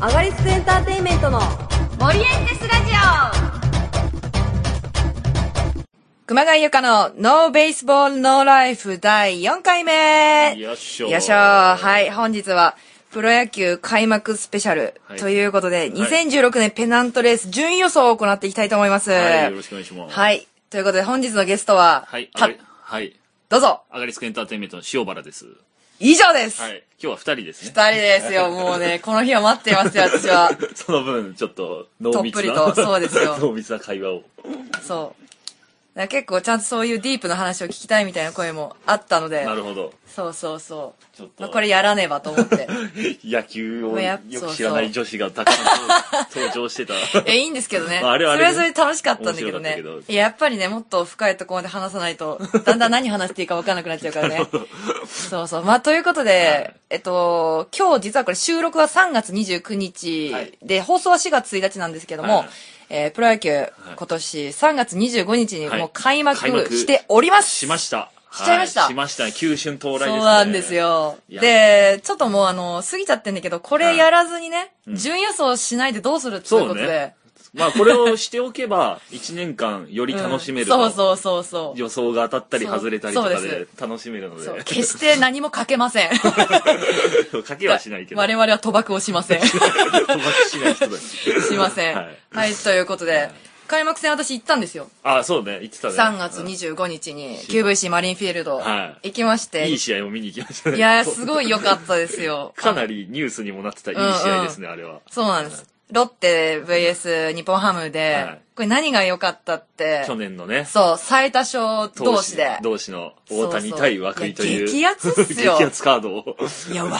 アガリスクエンターテインメントの森エンテスラジオ。 熊谷由香のノーベースボールノーライフ第4回目。 よっしょよっしょ。はい、本日はプロ野球開幕スペシャルということで、2016年ペナントレース順位予想を行っていきたいと思います。 はい、よろしくお願いします。 はい。ということで本日のゲストは、 はい、 どうぞ。 アガリスクエンターテインメントの塩原です。 以上です。 はい。今日は2人ですね。 2人ですよ。もうね、この日は待っていますよ、私は。 その分、ちょっと、濃密な。 とっぷりと、そうですよ。 濃密な会話を。 そう。だから結構ちゃんとそういうディープな話を聞きたいみたいな声もあったので。 なるほど。 そうそうそう。 ちょっと。 まあ、これやらねばと思って。 野球をよく知らない女子がたくさん登場してた。 いいんですけどね。 あれはそれはそれで楽しかったんだけどね。やっぱりね、もっと深いところまで話さないと、だんだん何話していいか分からなくなっちゃうからね。そうそう。まあ、ということで、今日実はこれ収録は3月29日で、放送は4月1日なんですけども、プロ野球、今年3月25日にもう開幕しております。 しました。 しちゃいました。 しましたね。急春到来ですね。 そうなんですよ。で、ちょっともう過ぎちゃってんだけど、これやらずにね、順予想しないでどうするっていうことで。 まあこれをしておけば、1年間より楽しめると。 そう。 予想が当たったり外れたりとかで楽しめるので。 決して何もかけません。 かけはしないけど。 我々は賭博をしません。 賭博しない人たち。 しません。はい、ということで、開幕戦私行ったんですよ。 あ、そうね、行ってたね。 3月25日に QVC マリンフィールド行きまして。 いい試合を見に行きましたね。 いや、すごい良かったですよ。 かなりニュースにもなってたいい試合ですね、あれは。 そうなんです。ロッテ VS 日本ハムで、これ何が良かったって。 去年のね。 そう、最多勝同士で。 同士の大谷対涌井という。 激アツっすよ。 激アツカードを。 いや、涌井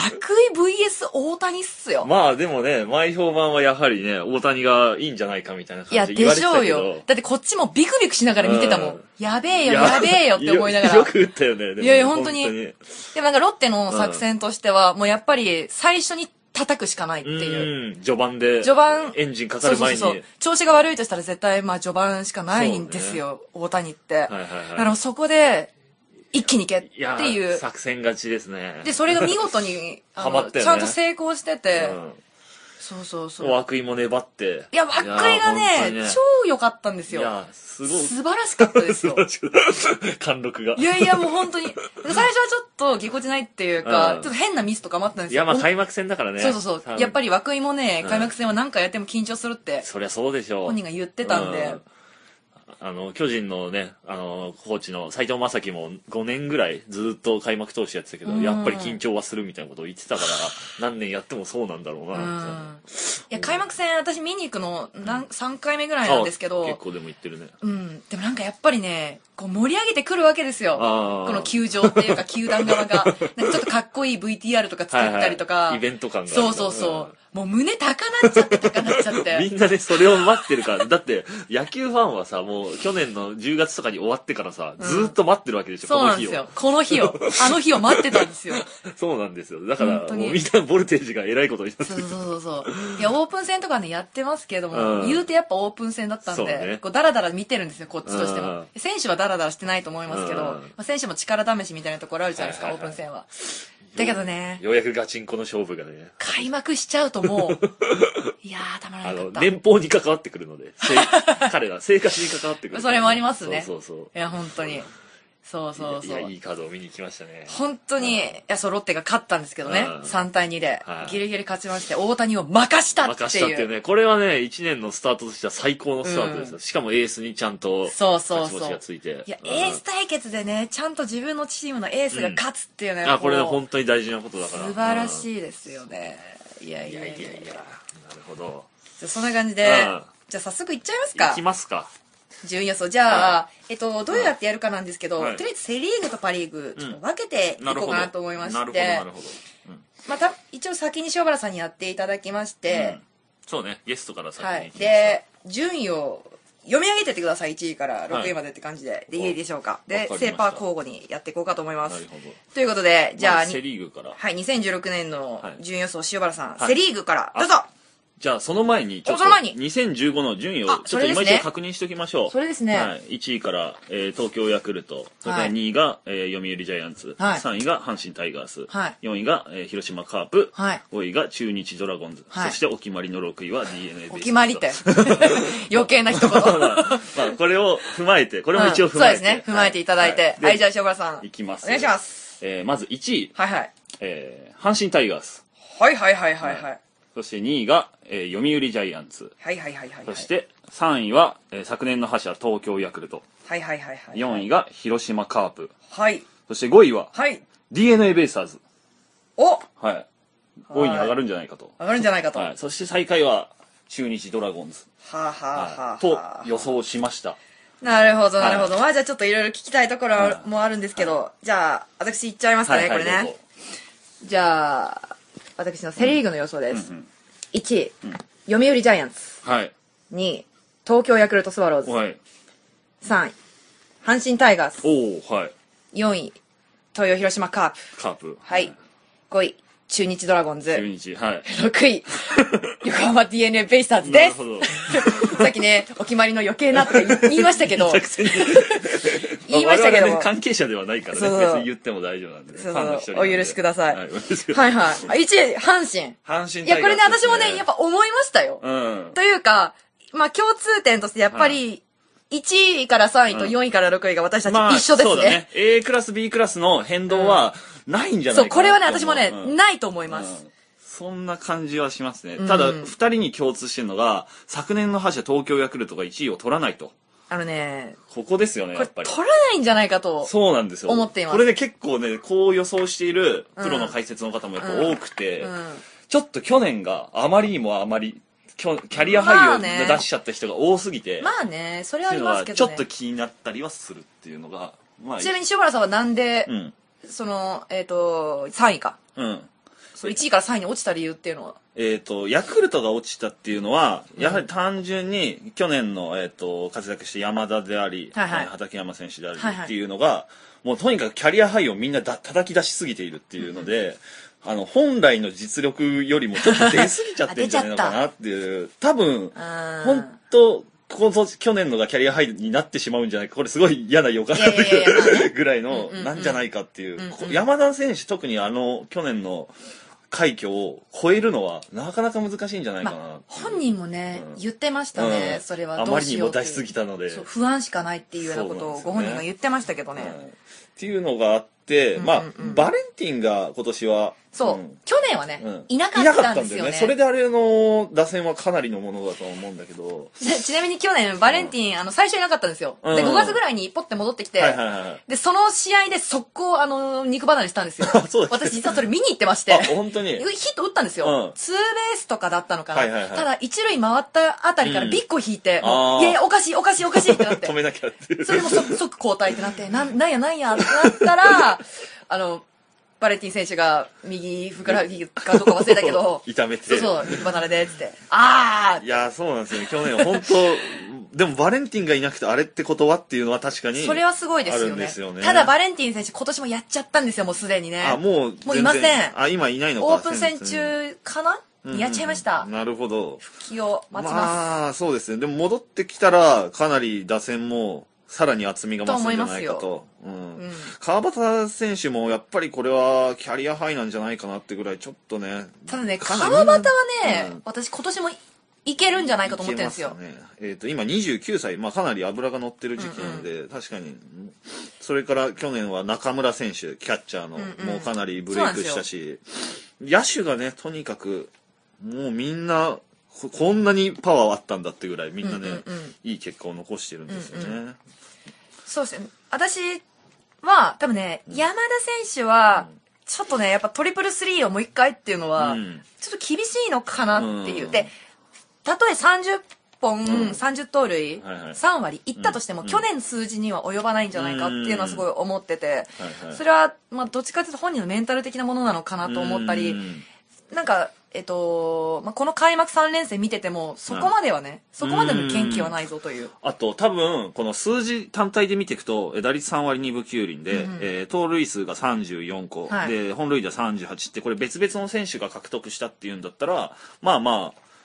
VS 大谷っすよ。 まあでもね、前評判はやはりね、大谷がいいんじゃないかみたいな感じで言われてたけど。いや、でしょうよ。だってこっちもビクビクしながら見てたもん。やべえよって思いながら。 よく打ったよね。 いや、本当に。でもなんかロッテの作戦としては、もうやっぱり最初に叩くしかないっていう。 序盤で。エンジンかかる前に。 そう。調子が悪いとしたら絶対、まあ序盤しかないんですよ、大谷って。だからそこで、一気に行けっていう。 作戦勝ちですね。 で、それが見事に、ちゃんと成功してて。そう。 涌井も粘って。 いや、涌井がね、超良かったんですよ。 いや、すごい。 素晴らしかったですよ。 貫禄が。 いや、もう本当に。最初はちょっとぎこちないっていうか、ちょっと変なミスとかもあったんですよ。 いや、まあ開幕戦だからね。 そう。やっぱり涌井もね、開幕戦は何回やっても緊張するって。 そりゃそうでしょう。 本人が言ってたんで。 巨人のね、コーチの斉藤正樹も5年ぐらいずっと開幕投手やってたけど、やっぱり緊張はするみたいなことを言ってたから、何年やってもそうなんだろうな。 いや、開幕戦私見に行くの3回目ぐらいなんですけど。 結構でも行ってるね。 でもなんかやっぱりね、こう盛り上げてくるわけですよ。この球場っていうか球団側が。なんかちょっとかっこいい VTR とか作ったりとか。 イベント感が。 そう。もう胸高なっちゃって。 みんなね、それを待ってるから。だって、野球ファンはさ、もう去年の10月とかに終わってからさ、ずっと待ってるわけでしょ、 そうなんですよ。この日を。あの日を待ってたんですよ。 そうなんですよ。だから、もうみんなボルテージがえらいことになってる。 そう。いや、オープン戦とかね、やってますけども、言うてやっぱオープン戦だったんで、こう、ダラダラ見てるんですよ、こっちとしても。選手はダラダラしてないと思いますけど、選手も力試しみたいなところあるじゃないですか、オープン戦は。だけどね。 ようやくガチンコの勝負がね。 開幕しちゃうともう、いやー、たまらなかった。 年俸に関わってくるので、彼ら、生活に関わってくる。 それもありますね。 そう。 いや、本当に。そう。 いや、いいカードを見に来ましたね。 本当に、ロッテが勝ったんですけどね。3対2で。ギリギリ勝ちまして、大谷を任したっていうね。これはね、1年のスタートとしては最高のスタートですよ。しかもエースにちゃんと、勝ち星がついて。 いや、エース対決でね、ちゃる自分のチームのエースが勝つっていうね。 これは本当に大事なことだから。 素晴らしいですよね。いや。なるほど。 じゃあ、そんな感じで、じゃあ早速いっちゃいますか。 いきますか。 順予想。じゃあ、どうやってやるかなんですけど、とりあえずセリーグとパリーグ、ちょっと分けていこうかなと思いまして。なるほど。また、一応先に塩原さんにやっていただきまして。 そうね、ゲストから先に。 で、順位を読み上げてってください。1位から6位までって感じで。で、いいでしょうか。で、セーパー交互にやっていこうかと思います。なるほど。ということで、じゃあ、 セリーグから。 はい、2016年の順予想塩原さん、セリーグから、どうぞ。 じゃあその前にちょっとその前に 2015の順位をあちょっと今一度確認しておきましょう。 それですねはい、1位から、東京ヤクルト、それから2位が、読売ジャイアンツ、 はい 3位が阪神タイガース、 はい 4位が、広島カープ、 はい 5位が中日ドラゴンズ、 はいそしてお決まりの6位は DNA ベイスターズ。 お決まりって余計な一言まあこれを踏まえて、これも一応踏まえて、 そうですね踏まえていただいてはい、じゃあ塩原さんいきます。 お願いします。 まず1位、 はいはい阪神タイガース、 はいはいはいはいはいそして2位が、読売ジャイアンツ、 はいはいはいはいそして3位は、昨年の覇者東京ヤクルト、 はいはいはいはい 4位が広島カープ、 はいそして5位ははい DNA ベイスターズ。 おはい。5位に上がるんじゃないかと。 上がるんじゃないかとはい。そして最下位は中日ドラゴンズ。 はあはあはあと予想しました。 なるほどなるほどまあじゃあちょっといろいろ聞きたいところもあるんですけどじゃあ私言っちゃいますかねこれねどうぞじゃあ私のセリーグの予想ですうん 1位読売ジャイアンツはい。 2位東京ヤクルトスワローズはい。 3位阪神タイガースおおはい。 4位東洋広島カープカープ。 はい5位中日ドラゴンズ中日。はい。 6位横浜 DNA ベイスターズですなるほど。 さっきねお決まりの余計なって言いましたけど作戦に言いましたけど我々ね、関係者ではないからね、 そう別に言っても大丈夫なんでね。 そうファンの一人なんでお許しくださいはい、お許しくださ。 はいいはい1位阪神阪神いやこれね私もねやっぱ、 ぱ思いましたようん。 というかまあ共通点としてやっぱり1位から3位と4位から6位が私たちまあ、 一緒ですそうだねね。 A クラス、B クラスの変動はないんじゃないかなそうこれはねと思う私もねうんないと思いますそんな感じはしますね。 うんただ、二人に共通してるのが、昨年の覇者東京ヤクルトが1位を取らないと。 あのねここですよね、 これやっぱり。 取らないんじゃないかとそうなんですよ。 思っていますこれで結構ね、こう予想しているプロの解説の方もやっぱ多くて、 うんちょっと去年があまりにもキャリアまハイをあね出しちゃった人が多すぎて、 まあねそれはありっていうのますけどねがちょっと気になったりはするっていうのが、まあ、 ちなみに塩原さんはなんでうん。 その3位かうん。 それ1位から3位に落ちた理由っていうのはヤクルトが落ちたっていうのは、やはり単純に去年の、活躍して山田であり、 はいはい畠山選手でありはいはいっていうのが、もうとにかくキャリアハイをみんな叩き出しすぎているっていうので、本来の実力よりもちょっと出すぎちゃってるんじゃないのかなっていう、多分、本当去年のがキャリアハイになってしまうんじゃないか、これすごい嫌な予感がいやいやいやまあねぐらいのうんうんうんなんじゃないかっていう、 うんうん山田選手特に去年の快挙を超えるのはなかなか難しいんじゃないかなっていう、 本人もねうん言ってましたねそれはどあまりにうしようっていうも出しすぎたのでそう不安しかないっていうようなことをご本人が言ってましたけどねっていうのがあって、まあバレンティンが今年はそう、 ん去年はね、 うんいなかったんですよね。 それであれの打線はかなりのものだと思うんだけど、 ちなみに去年、バレンティン、最初いなかったんですよ。 うんで、5月ぐらいにポッて戻ってきて、 はいはいはいで、その試合で速攻、肉離れしたんですよ。 そうです私実はそれ見に行ってまして。 あ本当にヒット打ったんですよ。 うんツーベースとかだったのかな。 はいはいはいただ、一塁回ったあたりからビッグを引いて、 うんもうあーいやいや、おかしいおかしいおかしいってなって止。めなきゃっていうそれでも即交代ってなって、なんやってなったら、バレンティン選手が右ふくらはぎかどうか忘れたけど、 痛めてそうそう、肉離れで、つって、あーいやそうなんですよね去年は本当でもバレンティンがいなくてあれってことはっていうのは確かにそれはすごいですあよね。 るんですよねただバレンティン選手今年もやっちゃったんですよ、もうすでにね。 もうもういません全然今いないのかオープン戦中かな、にやっちゃいました。 なるほど気を待ちます。 まあそうですねでも戻ってきたらかなり打線もさらに厚みが増すんじゃないかとうん川端選手もやっぱりこれはキャリアハイなんじゃないかなってぐらいちょっとねただね、 かなり川端はね、 うん私今年もいけるんじゃないかと思ってるんですよ。 いけますね今29歳、まあ、かなり脂が乗ってる時期なので、確かにそれから去年は中村選手キャッチャーの、もうかなりブレイクしたし野手がねとにかくもうみんなこんなにパワーあったんだってぐらいみんなね、いい結果を残してるんですよね、 そうですね。私は、多分ね、山田選手は、ちょっとね、やっぱトリプルスリーをもう一回っていうのは、ちょっと厳しいのかなっていう。で、たとえ30本、30盗塁、3割いったとしても、去年数字には及ばないんじゃないかっていうのはすごい思ってて、それは、まあ、どっちかというと本人のメンタル的なものなのかなと思ったり、なんか、まあ、この開幕3連戦見てても、そこまではね、そこまでの元気はないぞという。 あと多分この数字単体で見ていくと打率3割2分9厘で、盗塁数が34個、で本塁打38ってこれ別々の選手が獲得したっていうんだったらまあまあ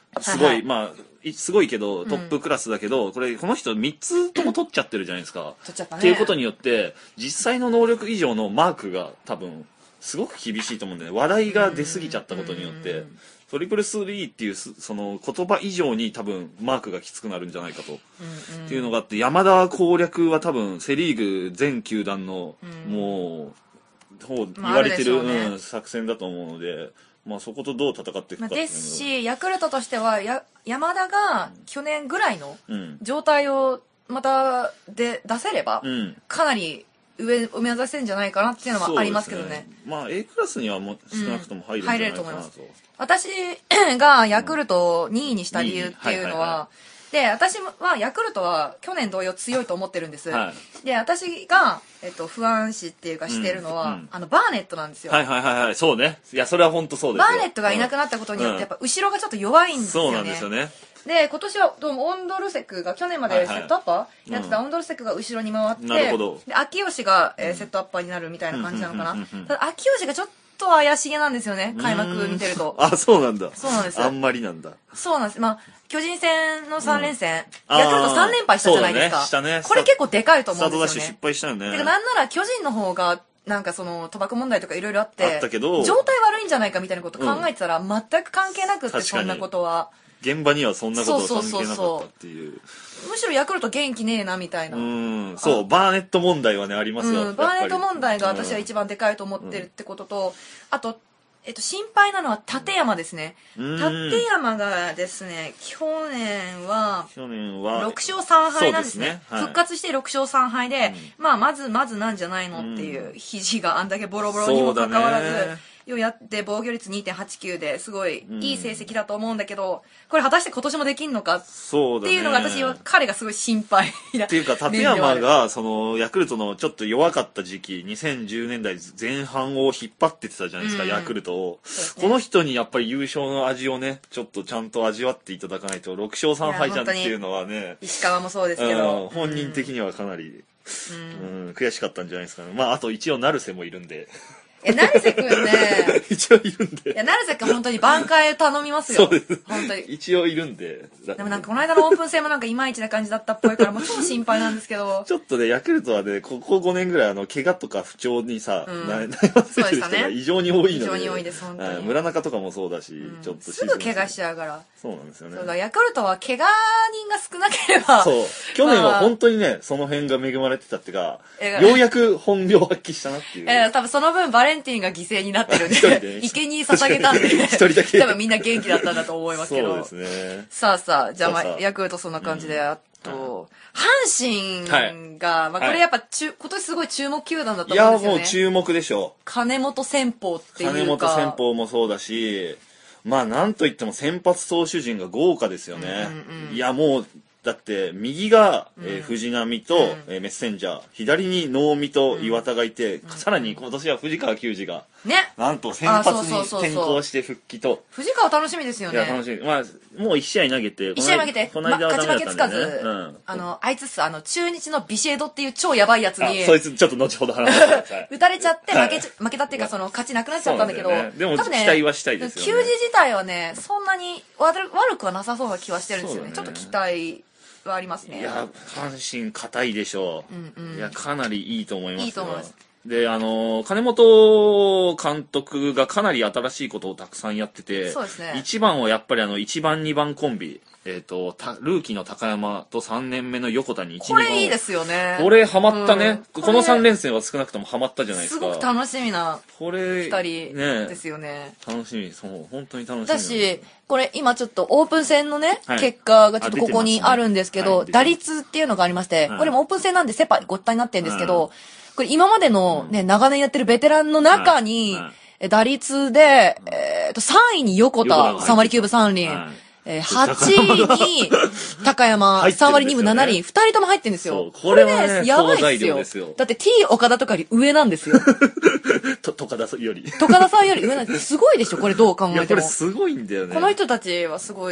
すごい、 はいはいまあ、すごいけど、トップクラスだけど、この人3つとも取っちゃってるじゃないですか。 取っちゃったね。 っていうことによって、実際の能力以上のマークが多分、すごく厳しいと思うんだよね。話題が出過ぎちゃったことによって、トリプルスリーっていうその言葉以上に多分マークがきつくなるんじゃないかと、っていうのがあって、山田攻略は多分セリーグ全球団のもう言われてる、作戦だと思うので、まあ、そことどう戦っていくかっていうのですし、ヤクルトとしては山田が去年ぐらいの状態をまた出せれば、かなり上を目指せるんじゃないかなっていうのはありますけどね。 まあ A クラスにはも少なくとも入るんじゃないかなと、 入れると思います。私がヤクルトを2位にした理由っていうのは、で、私はヤクルトは去年同様強いと思ってるんです。で、私が、不安視っていうかしてるのは、バーネットなんですよ。 はい、そうね。いや、それは本当そうですよ。 バーネットがいなくなったことによって、やっぱ後ろがちょっと弱いんですよね。 そうなんですよね。 で、今年はどうもオンドルセクが去年までセットアッパーやってたオンドルセクが後ろに回って、 なるほど。 で、秋吉が、セットアッパーになるみたいな感じなのかな。ただ、秋吉がちょっと怪しげなんですよね、開幕見てると。 あ、そうなんだ。 そうなんです。 あんまりなんだ。 そうなんです。まあ、巨人戦の3連戦、ヤクルト3連敗したじゃないですか。 したね。 これ結構でかいと思うんですよね。 スタートダッシュ失敗したよね。 てか、なんなら巨人の方が、なんかその賭博問題とかいろいろあって、 あったけど、 状態悪いんじゃないかみたいなこと考えてたら、全く関係なくって、そんなことは。 現場にはそんなことは関係なかったっていう。 むしろヤクルト元気ねえなみたいな。 そう、バーネット問題はね、ありますよ。 バーネット問題が私は一番でかいと思ってるってことと、あと、心配なのは立山ですね。立山がですね、去年は6勝3敗なんですね。復活して6勝3敗で、まあ、まずなんじゃないのっていう、肘があんだけボロボロにもかかわらず、やって防御率 2.89 ですごいいい成績だと思うんだけど、これ果たして今年もできんのかっていうのが私は彼がすごい心配な。 っていうか、立山がそのヤクルトのちょっと弱かった時期、2010年代前半を引っ張ってってたじゃないですか、ヤクルトを。この人にやっぱり優勝の味をね、ちょっとちゃんと味わっていただかないと、6勝3敗じゃんっていうのはね、 石川もそうですけど、 本人的にはかなり、悔しかったんじゃないですかね。まあ、あと一応成瀬もいるんで。 成瀬くんね。 一応いるんで。 いや、成瀬くん本当に挽回頼みますよ。 そうです。 本当に。 一応いるんで。 でもなんかこの間のオープン戦もなんかいまいちな感じだったっぽいから、もう超心配なんですけど。 ちょっとね、ヤクルトはね、ここ5年ぐらい怪我とか不調にさ、悩ませてる人が異常に多いので。 異常に多いです、本当に。 村中とかもそうだし、ちょっとすぐ怪我しちゃうから。 そうなんですよね。 そうだ、ヤクルトは怪我人が少なければ。 そう。去年は本当にね、その辺が恵まれてたってか、ようやく本領発揮したなっていう。 多分その分バレンティンが犠牲になってるんで、生贄捧げたんで、 一人だけ。 多分みんな元気だったんだと思いますけど。 そうですね。 さあ、じゃあヤクルトそんな感じで、あと、阪神が、まあこれやっぱ今年すごい注目球団だと思うんですよね。 いや、もう注目でしょう。 金本戦法っていうか。 金本戦法もそうだし、まあなんといっても先発投手陣が豪華ですよね。いや、もう、だって右が、藤浪と、メッセンジャー、左に能見と岩田がいて、さらに今年は藤川球児が、なんと先発に転向して復帰と。 藤川楽しみですよね。 いや、楽しみ。まあ、もう1試合投げて、 1試合負けて、 この間はダメだったんで、ね、 勝ち負けつかず、あいつっす、中日のビシエドっていう超やばいやつに、 そいつちょっと後ほど話してください。 打たれちゃって負けたっていうか、勝ちなくなっちゃったんだけど、 でも期待はしたいですよね。 球児自体はね、そんなに悪くはなさそうな気はしてるんですよね。ちょっと期待はありますね。 いや、阪神硬いでしょう。いや、かなりいいと思いますよ。 いいと思います。 で、金本監督がかなり新しいことをたくさんやってて、 そうですね。 一番はやっぱり1番2番コンビ、ルーキーの高山と3年目の横田に1、2番。 これいいですよね。 これハマったね。この3連戦は少なくともハマったじゃないですか。 すごく楽しみな2人ですよね。 楽しみ、そう、本当に楽しみ。 だし、これ今ちょっとオープン戦のね、結果がちょっとここにあるんですけど、打率っていうのがありまして、これもオープン戦なんでセパごったになってるんですけど、これ今までのね、長年やってるベテランの中に、打率で、3位に横田、3割9分3厘。8位に高山、3割2分7厘、2人とも入ってるんですよ。これね、やばいですよ。だって T 岡田とかより上なんですよ。 岡田さんより。 岡田さんより上なんです。すごいでしょ、これどう考えても。 いや、これすごいんだよね。 この人たちはすごい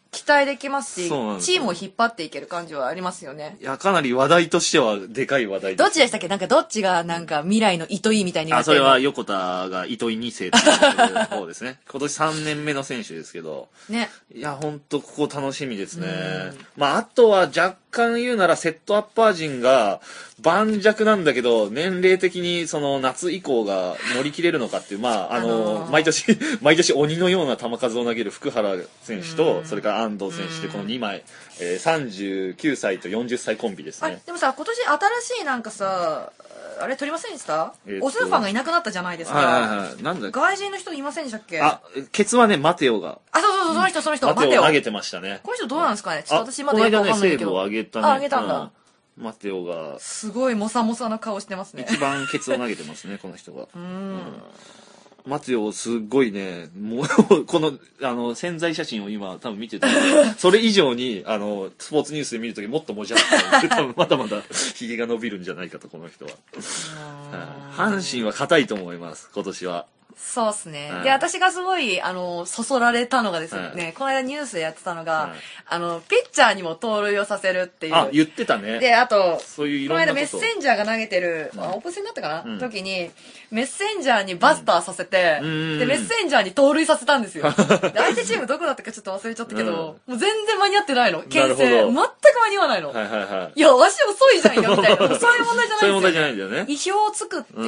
期待できますし、 そうなんですよチームを引っ張っていける感じはありますよね。 いや、かなり話題としてはでかい話題です。 どっちでしたっけ？なんかどっちがなんか未来の糸井みたいに言われてそれるの？ は横田が糸井2世っていう方ですね。今年3年目の選手ですけど。 ね。 いや、ほんとここ楽しみですね。まあ、あとは若干言うならセットアッパー陣が盤石なんだけど、年齢的にその夏以降が乗り切れるのかっていう、まあ、毎年鬼のような球数を投げる福原選手と、それから安藤選手でこの2枚、39歳と40歳コンビですね。 でもさ、今年新しいなんかさ、あれ取りませんでした？オスファンがいなくなったじゃないですか。 はい。なんだっけ？ 外人の人いませんでしたっけ？ ケツはね、マテオが。 そう、その人。 マテオ投げてましたね。 この人どうなんですかね？ちょっと私まだよくわかんないけど。 この間ね、セーブを上げたね。 上げたんだ。 マテオが。 すごいモサモサな顔してますね。 一番ケツを投げてますね、この人が。マテオすっごいね、もう、この、潜在写真を今多分見てて、それ以上に、スポーツニュースで見るときもっともじゃって、多分まだまだ髭が伸びるんじゃないかと、この人は。阪神は硬いと思います、今年は。 そうっすね。で、私がすごい、そそられたのがですね、この間ニュースでやってたのが、ピッチャーにも盗塁をさせるっていう。 言ってたね。 で、あと、 そういういろんなこと。 この間メッセンジャーが投げてる、オープン戦だったかな、時に、メッセンジャーにバスターさせて、で、メッセンジャーに盗塁させたんですよ。で、相手チームどこだったかちょっと忘れちゃったけど、もう全然間に合ってないの。牽制。全く間に合わないの。いや、足遅いじゃんよ、みたいな。そういう問題じゃないんですよ。 そういう問題じゃないんだよね。 意表をつくっていう。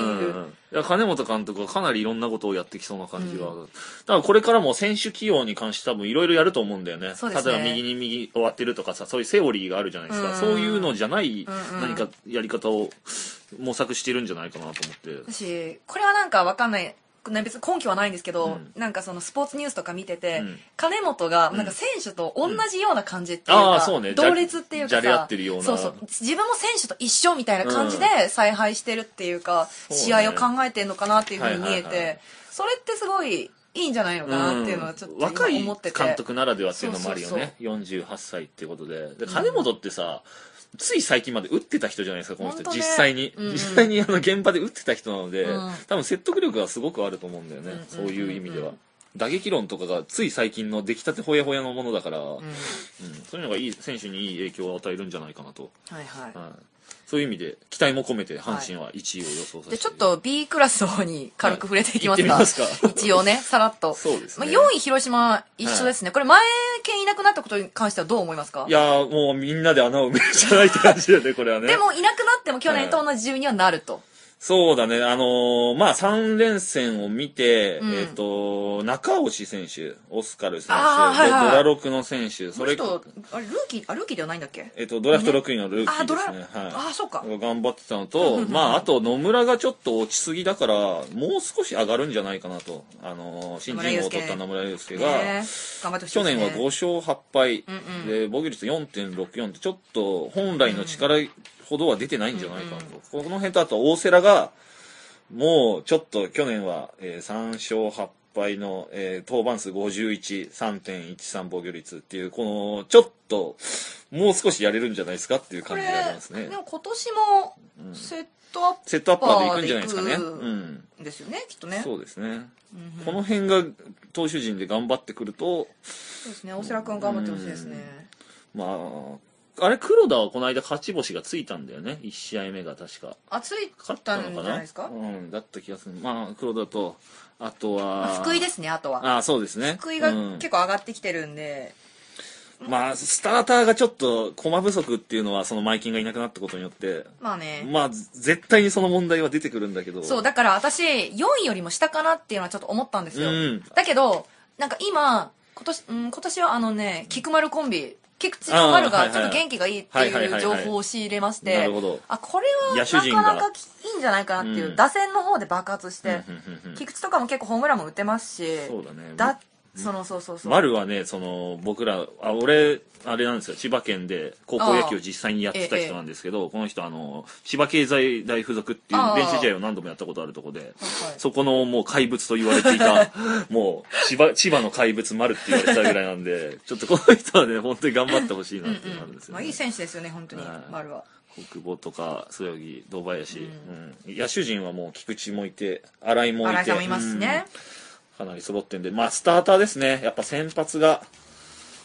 いや、金本監督はかなりいろんなことをやってきそうな感じは。だからこれからも選手起用に関して多分いろいろやると思うんだよね。例えば右に右終わってるとかさ、そういうセオリーがあるじゃないですか。そういうのじゃない何かやり方を模索してるんじゃないかなと思って。 私、これはなんかわかんない。別に根拠はないんですけど、なんかそのスポーツニュースとか見てて、金本がなんか選手と同じような感じっていうか、同列っていうかさ、 じゃれ合ってるような。 そう、自分も選手と一緒みたいな感じで采配してるっていうか、試合を考えてんのかなっていうふうに見えて、それってすごいいいんじゃないのかなっていうのはちょっと若い思ってて。 監督ならではっていうのもあるよね。48歳っていうことで。金本ってさ、つい最近まで打ってた人じゃないですか、この人。実際に。実際に現場で打ってた人なので、多分説得力がすごくあると思うんだよね。そういう意味では。打撃論とかがつい最近の出来たてほやほやのものだから、そういうのが選手にいい影響を与えるんじゃないかなと。そういう意味で期待も込めて阪神は1位を予想させて、 でちょっと B クラスの方に軽く触れていきますか。一応ね、さらっと。 そうですね。 4位広島一緒ですね。これ前県いなくなったことに関してはどう思いますか？ いやー、もうみんなで穴を埋めるじゃないって感じだよね、これはね。 でもいなくなっても去年と同じ順位にはなると。 そうだね。まあ、3連戦を見て、中押選手、オスカル選手、ドラ6の選手、 それと、あれ、ルーキーではないんだっけ？ ドラフト6位のルーキーですね。 そうか。 頑張ってたのと、まあ、あと野村がちょっと落ちすぎだから、もう少し上がるんじゃないかなと。新人王を取った野村祐介が、去年は5勝8敗、で、防御率 4.64 ってちょっと本来の力ほどは出てないんじゃないかなと。この辺とあと大瀬良が、もうちょっと去年は、3勝8敗の、登板数51、3.13 防御率っていう、この、ちょっと、もう少しやれるんじゃないですかっていう感じがありますね。 でも今年も、セットアッパーでいくんじゃないですかね。 ですよね、きっとね。 そうですね。この辺が投手陣で頑張ってくると、 そうですね、大瀬良君頑張ってほしいですね。 まあ、あれ、黒田はこの間勝ち星がついたんだよね。1試合目が確か。 ついたんじゃないですか？ だった気がする。まあ、黒田と、あとは。 福井ですね、あとは。 そうですね。 福井が結構上がってきてるんで。 まあ、スターターがちょっと駒不足っていうのは、そのマイキンがいなくなったことによって。 まあね。 まあ、絶対にその問題は出てくるんだけど。 そう、だから私、4位よりも下かなっていうのはちょっと思ったんですよ。だけど、なんか今年は菊丸コンビ、菊池と丸がちょっと元気がいいっていう情報を仕入れまして、 なるほど。 これはなかなかいいんじゃないかなっていう、打線の方で爆発して、菊池とかも結構ホームランも打てますし、 そうだね。 そう。 丸はね、僕ら、俺、あれなんですよ、千葉県で高校野球を実際にやってた人なんですけど、この人千葉経済大附属っていう練習試合を何度もやったことあるところで、そこのもう怪物と言われていた、もう千葉の怪物丸って言われてたぐらいなんで、ちょっとこの人はね、本当に頑張ってほしいなっていうのがあるんですよね。 いい選手ですよね、本当に、丸は。 国保とか、そよぎ、堂林、野手陣はもう菊池もいて、新井もいて。 新井さんもいますね。 かなり揃ってんで、まあ、スターターですね。やっぱ先発が、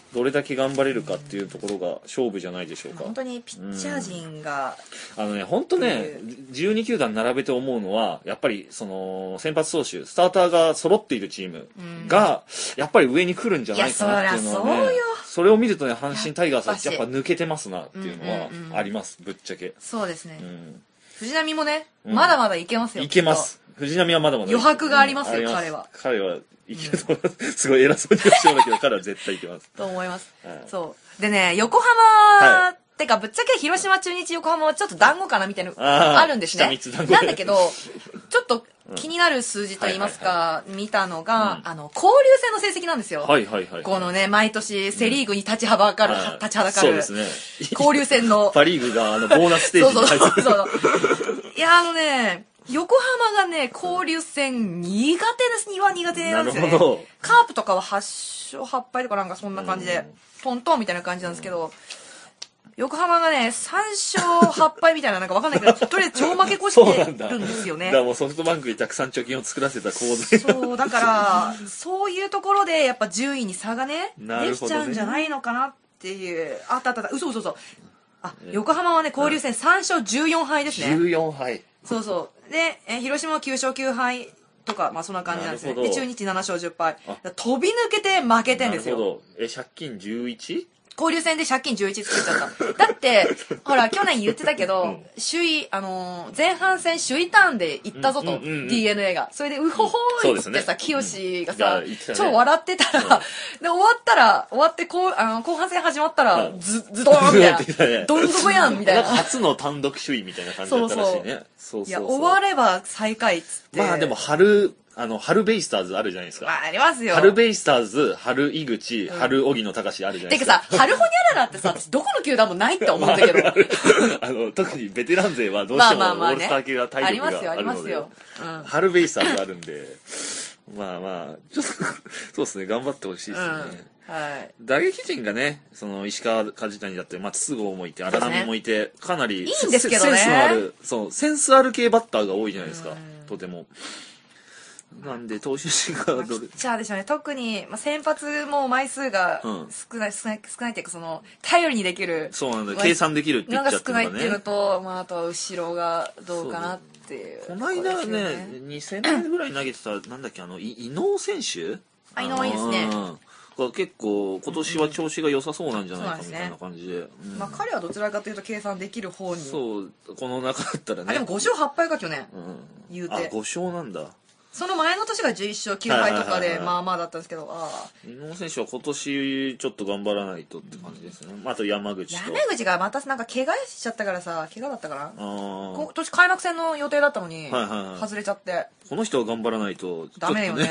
どれだけ頑張れるかっていうところが勝負じゃないでしょうか。 本当にピッチャー陣が、 本当ね、12球団並べて思うのは、やっぱりその先発投手、スターターが揃っているチームが、やっぱり上に来るんじゃないかなっていうのはね、それを見るとね、阪神タイガースはやっぱ抜けてますなっていうのはあります、ぶっちゃけ。 そうですね。藤浪もね、まだまだいけますよ。 いけます。藤浪はまだまだ余白がありますよ、彼は。 彼はいけると思います。すごい偉そうに言ってそうだけど、彼は絶対いけます。 と思います。そう。でね、横浜、てかぶっちゃけ広島中日横浜はちょっと団子かなみたいなのあるんですね。なんだけど、ちょっ気になる数字といいますか、見たのが、交流戦の成績なんですよ。このね、毎年セリーグに立ちはだかる、 そうですね。 交流戦の。 パリーグがボーナスステージに入ってる。 そう。いや、横浜がね、交流戦苦手ですには苦手なんですよね。なるほど。カープとかは8勝8敗とかなんかそんな感じで、トントンみたいな感じなんですけど、横浜がね、3勝8敗みたいななんかわかんないけど、とりあえず超負け越してるんですよね。 だからもうソフトバンクにたくさん貯金を作らせた構図。 そう、だから、そういうところでやっぱ順位に差がね、できちゃうんじゃないのかなっていう。嘘。横浜はね、交流戦3勝14敗ですね。 14敗。 そう。で、広島は9勝9敗とか、まあそんな感じなんですね。で、中日7勝10敗。飛び抜けて負けてんですよ。 なるほど。借金 11？ 交流戦で借金11作っちゃった。だって、ほら、去年言ってたけど、首位、前半戦首位ターンで行ったぞと、DNA が。それで、うほほーいってさ、清がさ、超笑ってたら、で、終わって後半戦始まったら、ズドーンみたいな。どん底やんみたいな。 初の単独首位みたいな感じだったらしいね。そう。 いや、終われば最下位っつって。 まあでも、春ベイスターズあるじゃないですか。 ありますよ。 春ベイスターズ、春井口、春荻野隆あるじゃないですか。 てかさ、春ホニャララってさ、どこの球団もないって思うんだけど。 特にベテラン勢はどうしてもオールスター系が体力があるので。春ベイスターズあるんで、まあ、ちょっと、そうですね、頑張ってほしいですね。打撃陣がね、その石川梶谷だって、筒香もいて、荒波もいて、かなり、 いいんですけどね。 センスある系バッターが多いじゃないですか、とても。なんで投手陣がどれピッチャーでしょうね。特に、先発も枚数が少ないっていうか、その頼りにできる、 そうなんだ、計算できるピッチャーっていうのがね、 少ないっていうのと、あとは後ろがどうかなっていう。 この間ね、2000年ぐらい投げてた、なんだっけ、伊能選手？ 伊能いいですね。 結構今年は調子が良さそうなんじゃないかみたいな感じで、 彼はどちらかというと計算できる方に、 そうこの中だったらね。 でも5勝8敗か去年、言うて。 5勝なんだ。 その前の年が11勝9敗とかでまあだったんですけど、 伊能選手は今年ちょっと頑張らないとって感じですね。あと山口がまたなんか怪我しちゃったからさ、怪我だったかな、今年開幕戦の予定だったのに外れちゃって、 この人は頑張らないとダメよね。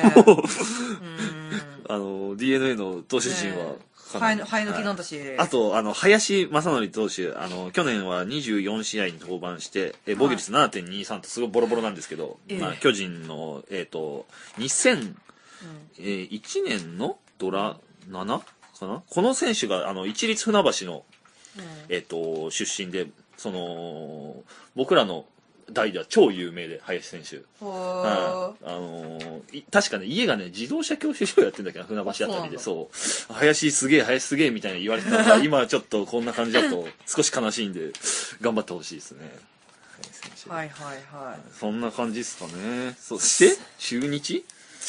DNA の投手陣は生え抜きなんだし、 あと林正則投手、去年は24試合に登板して防御率 7.23 とすごいボロボロなんですけど、巨人の2001年のドラ7かな、この選手が市立船橋の出身で、その僕らの代では超有名で、林選手。確かね、家がね、自動車教習所やってんだけど、船橋あたりで、そう。林すげえみたいな言われてたから、今はちょっとこんな感じだと少し悲しいんで、頑張ってほしいですね。 はい。 そんな感じですかね。そして、中日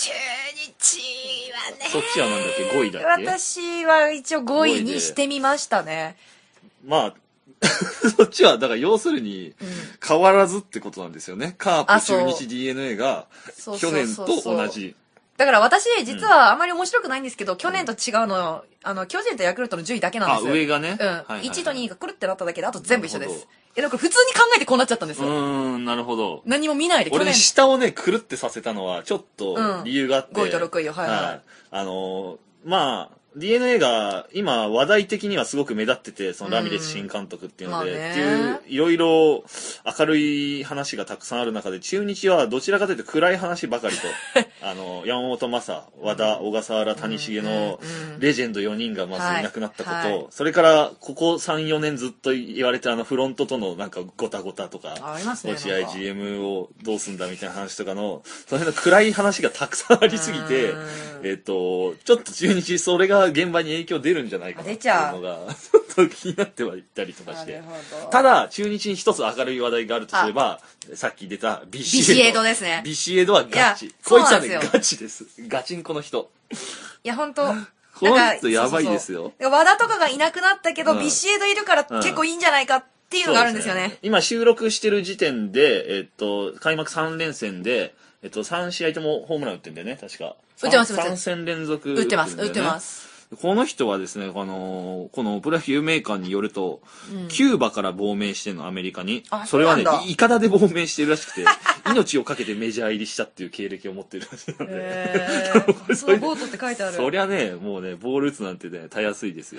はね。 そっちはなんだっけ、5位だっけ？ 私は一応5位にしてみましたね。 まあ、そっちはだから要するに変わらずってことなんですよね。カープ、中日、DNA が去年と同じ。 だから私実はあまり面白くないんですけど、去年と違うの、巨人とヤクルトの順位だけなんですよ。 上がね。 1と2がくるってなっただけで、あと全部一緒です。だから普通に考えてこうなっちゃったんですよ。 なるほど。 何も見ないで。 俺ね、下をねくるってさせたのはちょっと理由があって、 5位と6位をまあDNA が今話題的にはすごく目立ってて、そのラミレス新監督っていうので、っていういろいろ明るい話がたくさんある中で、中日はどちらかというと暗い話ばかりと山本昌、和田、小笠原、谷繁のレジェンド4人がまずいなくなったこと、それからここ 3,4 年ずっと言われてフロントとのなんかゴタゴタとか、落合 GM をどうすんだみたいな話とかの、その辺の暗い話がたくさんありすぎて、ちょっと中日それが現場に影響出るんじゃないかなっていうのがちょっと気になってはいったりとかして。ただ中日に一つ明るい話題があるとすれば、さっき出たビシエドですね。 ビシエドはガチ。こいつはねガチです。ガチンコの人。 いや本当この人やばいですよ。 和田とかがいなくなったけど、ビシエドいるから結構いいんじゃないかっていうのがあるんですよね。 今収録してる時点で、開幕3連戦で、3試合ともホームラン打ってんだよね、確か。 打ってます、 3戦連続打ってます、打ってます。 この人はですね、このプロ野球メーカーによると、キューバから亡命してんの、アメリカに。それはね、イカダで亡命してるらしくて、命をかけてメジャー入りしたっていう経歴を持ってるらしいので。 そう、ボートって書いてある。 そりゃね、もうね、ボール打つなんてね、たやすいですよ。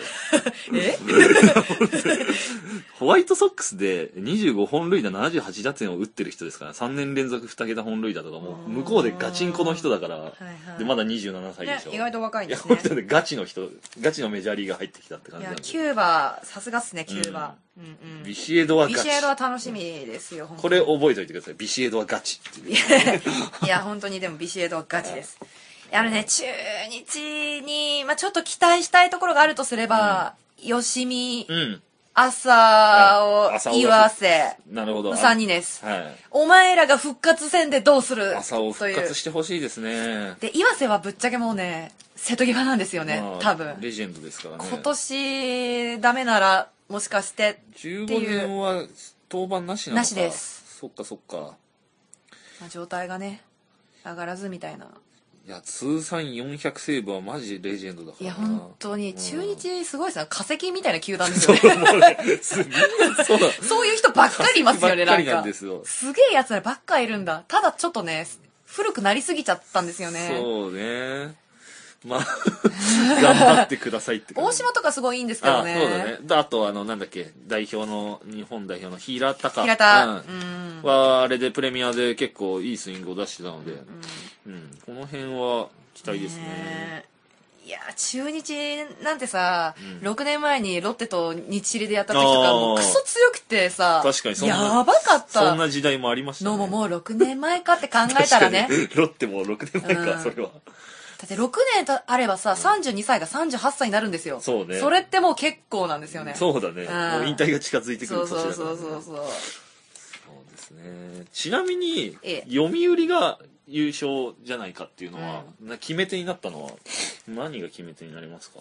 ホワイトソックスで25本塁打78打点を打ってる人ですから、3年連続2桁本塁打とかも、向こうでガチンコの人だから、で、まだ27歳でしょ。 意外と若いんですね。 いや、本当にガチの人、ガチのメジャーリーガー入ってきたって感じなんで。 いや、キューバ、さすがっすね、キューバ。 ビシエドはガチ。 ビシエドは楽しみですよ、 これ覚えておいてください。ビシエドはガチっていう。 いや、本当にでもビシエドはガチです。中日に、ちょっと期待したいところがあるとすれば、吉見、朝を岩瀬、 なるほど。 3人です。お前らが復活戦でどうする朝を復活してほしいですね。 で、岩瀬はぶっちゃけもうね、瀬戸際なんですよね、多分。 レジェンドですからね。 今年ダメなら、もしかしてっていう。 15年は登板なしなのか。 なしです。 そっかそっか。 状態がね、上がらずみたいな。 いや、通算400セーブはマジレジェンドだからな。 いや、本当に、中日すごいですね。化石みたいな球団ですよね。そういう人ばっかりいますよね、なんか。すげえ奴らばっかいるんだ。ただちょっとね、古くなりすぎちゃったんですよね。 そうね。まあ、頑張ってくださいって大島とかすごいいいんですけどね。 そうだね。あと、なんだっけ、日本代表の平田か。は、あれでプレミアで結構いいスイングを出してたので、この辺は期待ですね。 いや、中日なんてさ、6年前にロッテと日知りでやった時とか、もうクソ強くてさ、 確かにやばかった。 そんな時代もありましたね。 のももう6年前かって考えたらね。 ロッテも6年前か、それは。 だって6年あればさ、32歳が38歳になるんですよ。 そうね。 それってもう結構なんですよね。 そうだね。もう引退が近づいてくる年だからね。 そうですね。ちなみに、読売が優勝じゃないかっていうのは、決め手になったのは、何が決め手になりますか？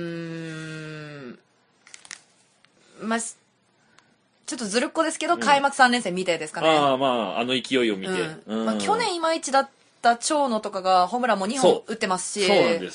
ちょっとずるっこですけど、開幕3連戦見てですかね。 勢いを見て。 去年いまいちだった長野とかがホームランも2本打ってますし。 そうなんです。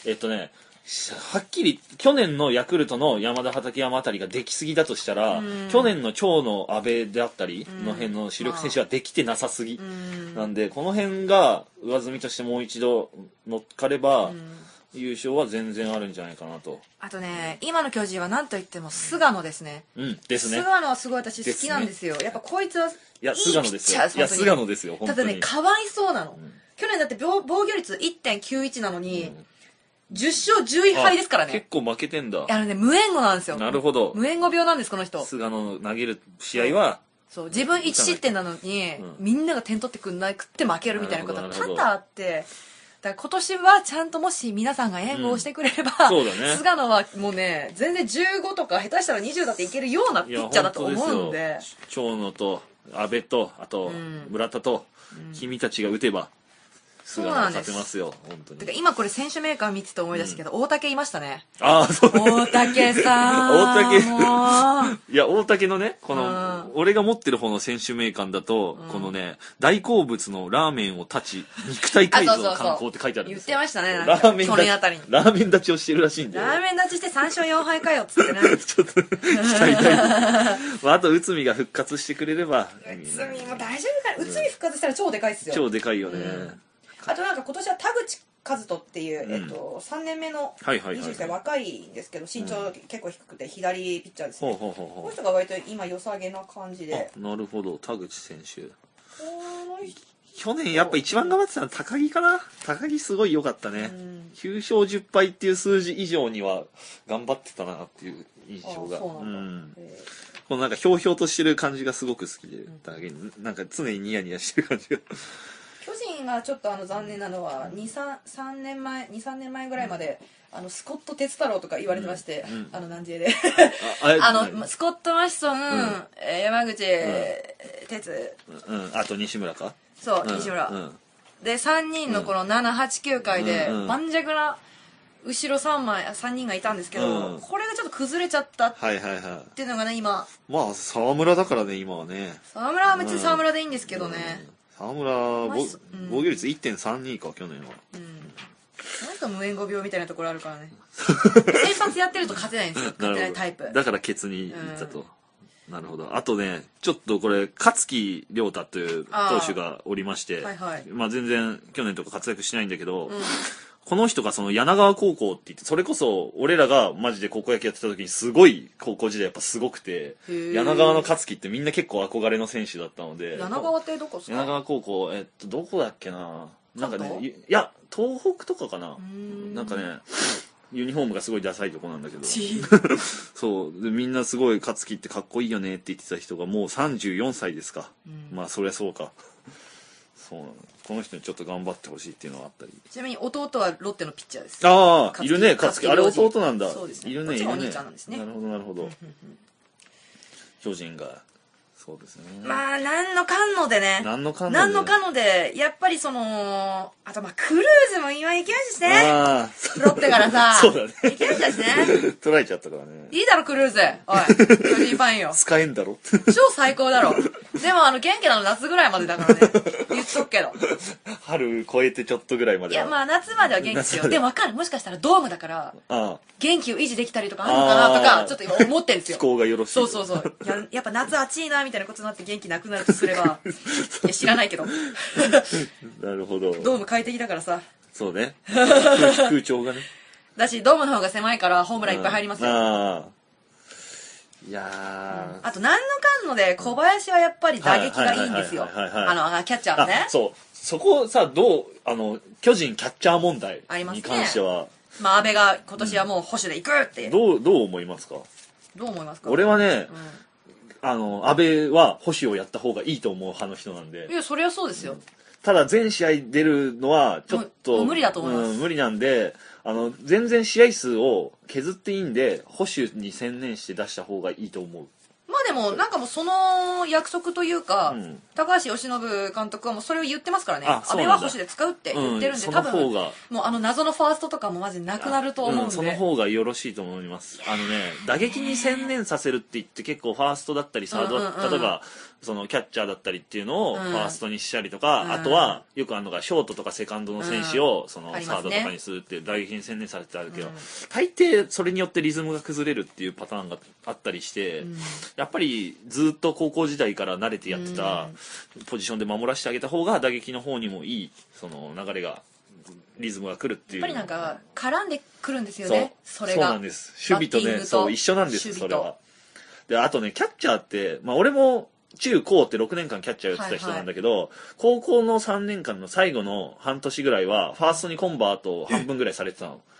はっきり去年のヤクルトの山田畠山あたりができすぎだとしたら、去年の長野阿部であったりの辺の主力選手はできてなさすぎ、なんでこの辺が上積みとしてもう一度乗っかれば、優勝は全然あるんじゃないかなと。 あとね、今の巨人は何と言っても菅野ですね。 ですね。 菅野はすごい私好きなんですよ。やっぱこいつはいいピッチャー。 いや菅野ですよ。 ただね、かわいそうなの。去年だって防御率 1.91 なのに、10勝11敗ですからね。 結構負けてんだ。 無援護なんですよ。 なるほど。 無援護病なんです、この人。 菅野の投げる試合は、 そう、自分1失点なのに、みんなが点取ってくんなくって負けるみたいなことが多々あって、だから今年はちゃんともし皆さんが援護をしてくれれば、菅野はもうね、全然15とか下手したら20だっていけるようなピッチャーだと思うんで。 長野と阿部と、あと村田と、君たちが打てば、菅野が勝てますよ、本当に。 てか今これ選手メーカー見てて思い出したけど、大竹いましたね。 そう大竹さん。 大竹。いや、大竹のね、俺が持ってる方の選手名鑑だと、このね、大好物のラーメンを断ち、肉体改造の観光って書いてあるんですよ。 言ってましたね、 ラーメン去年あたりに。 ラーメン立ちをしてるらしいんで。 ラーメン立ちして3勝4敗かよ、つってね。 ちょっと、期待大。あと、内海が復活してくれれば。 内海も大丈夫かな。内海復活したら超でかいっすよ。 超でかいよね。 あとなんか今年は田口和人っていう、3年目の21歳若いんですけど、身長結構低くて左ピッチャーですね。この人が割と今良さげな感じで。 なるほど、田口選手。去年やっぱ一番頑張ってたのは高木かな。高木すごい良かったね。9勝10敗っていう数字以上には頑張ってたなっていう印象が。このなんかひょうひょうとしてる感じがすごく好きで、なんか常にニヤニヤしてる感じが。 巨人がちょっと残念なのは3年前ぐらいまでスコット・テツ太郎とか言われてまして、南 J でスコット・マシソン、山口哲、 あと西村か。 そう、西村、で3人のこの789回で盤石な後ろ3人がいたんですけど、これがちょっと崩れちゃったっていうのがね、今。 まあ沢村だからね、今はね。 沢村は別に沢村でいいんですけどね。 沢村防御率 1.32 か、去年は。 なんか無縁語病みたいなところあるからね。先発やってると勝てないんですよ。勝てないタイプ。 だからケツにいったと。なるほど。あとね、ちょっとこれ勝木亮太という投手がおりまして、まあ全然去年とか活躍しないんだけど、この人がその柳川高校って言って、それこそ俺らがマジで高校野球やってた時にすごい高校時代やっぱすごくて、柳川の勝木ってみんな結構憧れの選手だったので。 柳川ってどこですか？ 柳川高校、どこだっけな。なんかね、いや、東北とかかな。なんかね、ユニフォームがすごいダサいとこなんだけど。そうで、みんなすごい勝木ってかっこいいよねって言ってた人がもう34歳ですか。まあそりゃそうか。そうなの。この人にちょっと頑張ってほしいっていうのはあったり。 ちなみに弟はロッテのピッチャーです。 ああ、いるね、勝木。あれ弟なんだ。 そうですね。 いるね、いるね。 お兄ちゃんなんですね。 なるほど、なるほど。巨人が、そうですね。 まあ、なんのかんのでね。 なんのかんので、やっぱりあとまあ、クルーズも今行きましたしね。ロッテからさ。 そうだね。 行きましたしね。 取られちゃったからね。 いいだろ、クルーズ。おい、巨人ファンよ。 使えんだろ。 超最高だろ。でも元気なの夏ぐらいまでだからね。言っとくけど。 春超えてちょっとぐらいまで。 いや、まあ夏までは元気ですよ。でもわかる。もしかしたらドームだから、元気を維持できたりとかあるのかなとか、ちょっと今思ってるんですよ。 気候がよろしい。 そう。やっぱ夏暑いな、みたいなことになって元気なくなるとすれば、いや、知らないけど。 なるほど。 ドーム快適だからさ。 そうね。空調がね。 だし、ドームの方が狭いからホームランいっぱい入りますよ。 いやあと、何のかんので、小林はやっぱり打撃がいいんですよ。キャッチャーね。 そう。そこさ、巨人キャッチャー問題に関しては。 まあ、安倍が今年はもう保守で行くって。 どう思いますか？俺はね、安倍は保守をやった方がいいと思う派の人なんで。 いや、それはそうですよ。 ただ全試合出るのはちょっと無理だと思います。 無理なんで、全然試合数を削っていいんで、保守に専念して出した方がいいと思う。 まあでも、なんかもうその約束というか、高橋由伸監督はもうそれを言ってますからね。安倍は保守で使うって言ってるんで、多分、もう謎のファーストとかもマジなくなると思うんで。 その方がよろしいと思います。打撃に専念させるって言って結構ファーストだったりサードだったり、例えば、そのキャッチャーだったりっていうのをファーストにしたりとか、あとはよくあるのがショートとかセカンドの選手をそのサードとかにするっていう打撃に専念されてあるけど、大抵それによってリズムが崩れるっていうパターンがあったりして、やっぱりずっと高校時代から慣れてやってたポジションで守らせてあげた方が打撃の方にもいいその流れがリズムが来るっていう。 やっぱりなんか絡んでくるんですよね。それがそうなんです。守備とね、そう一緒なんですそれは。であとねキャッチャーってまあ俺も中高って6年間キャッチャーやってた人なんだけど、高校の3年間の最後の半年ぐらいはファーストにコンバート半分ぐらいされてたの。